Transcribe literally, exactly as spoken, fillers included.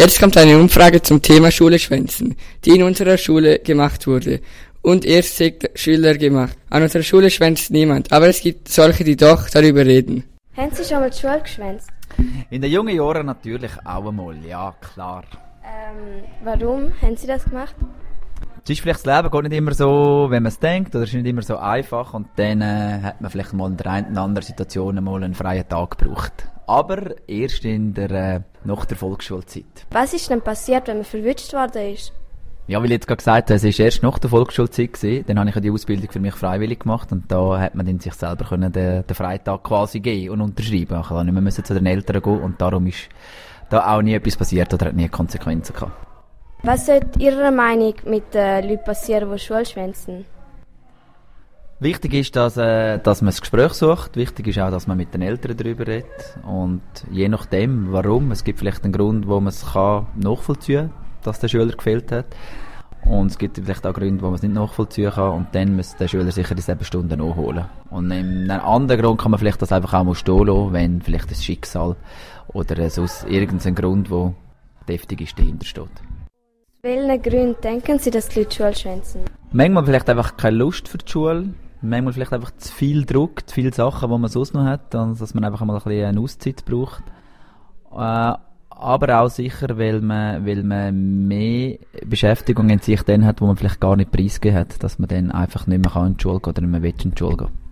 Jetzt kommt eine Umfrage zum Thema Schule schwänzen, die in unserer Schule gemacht wurde. Und erst sechs Schüler gemacht. An unserer Schule schwänzt niemand, aber es gibt solche, die doch darüber reden. Haben Sie schon mal die Schule geschwänzt? In den jungen Jahren natürlich auch einmal, ja klar. Ähm, warum haben Sie das gemacht? Es ist vielleicht, das Leben geht nicht immer so, wenn man es denkt, oder es ist nicht immer so einfach und dann äh, hat man vielleicht mal in der einen oder anderen Situation mal einen freien Tag gebraucht. Aber erst in der, äh, nach der Volksschulzeit. Was ist denn passiert, wenn man verwünscht worden ist? Ja, weil ich jetzt gerade gesagt habe, es war erst nach der Volksschulzeit gewesen, dann habe ich ja die Ausbildung für mich freiwillig gemacht und da hat man dann sich selber können den, den Freitag quasi geben und unterschreiben. Ich musste nicht mehr zu den Eltern gehen und darum ist da auch nie etwas passiert oder hat nie Konsequenzen gehabt. Was sollte Ihrer Meinung mit den Leuten passieren, die Schule schwänzen? Wichtig ist, dass, äh, dass man das Gespräch sucht. Wichtig ist auch, dass man mit den Eltern darüber redet. Und je nachdem, warum, es gibt vielleicht einen Grund, wo man es kann nachvollziehen kann, dass der Schüler gefehlt hat. Und es gibt vielleicht auch Gründe, wo man es nicht nachvollziehen kann. Und dann muss der Schüler sicher dieselbe Stunde nachholen. Und in einem anderen Grund kann man vielleicht das einfach auch mal stehen lassen, wenn vielleicht das Schicksal oder sonst irgendein Grund, der deftig ist, dahinter steht. Welchen Gründen denken Sie, dass die Leute Schule schwänzen? Manchmal vielleicht einfach keine Lust für die Schule. Manchmal vielleicht einfach zu viel Druck, zu viele Sachen, die man sonst noch hat. Und dass man einfach mal ein bisschen eine Auszeit braucht. Äh, aber auch sicher, weil man, weil man mehr Beschäftigung in sich dann hat, wo man vielleicht gar nicht preisgegeben hat. Dass man dann einfach nicht mehr in die Schule gehen oder nicht mehr in die Schule gehen.